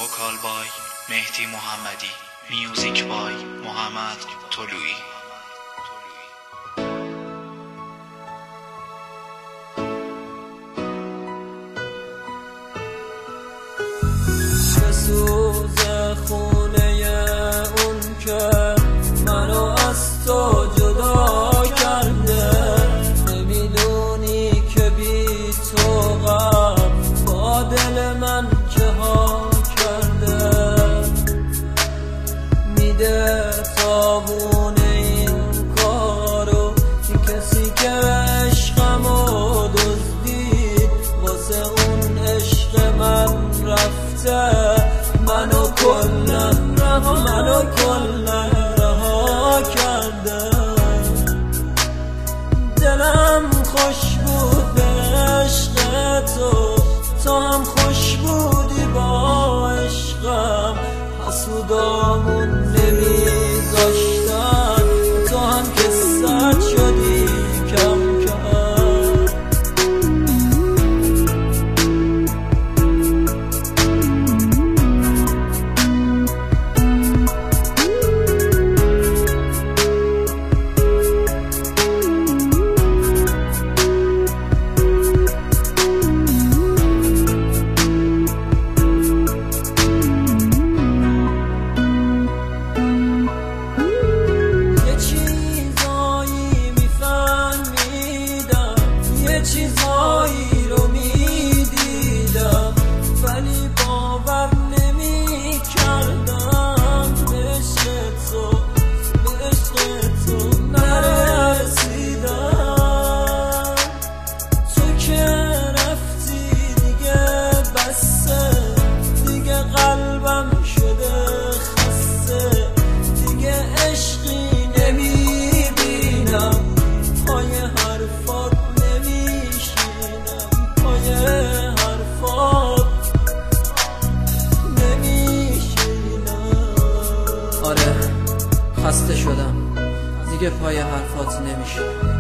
وکال بای مهدی محمدی، میوزیک بای محمد طلویی. بسوزه خونه اون که منو از تو جدا کرده، نمیدونی که بی تو غم با دل من چه ها کرده. میده تابون این کارو کسی که عشقمو دزدید، واسه اون عشق من رفته، منو کلن رها کرده. دلم خوش بود به عشق تو هم خوش بودی با عشقم. حسودامون نمیذاشتن، تو هم که سرد شدی کم کم. چیزایی رو میدیدم ولی باور نمی کردم به عشق تو نرسیدم. تو که رفتی دیگه بسه، دیگه قلبم شده خسته، دیگه عشقی نمیبینم، پای حرفات خسته شدم دیگه، پای حرفات نمیشه.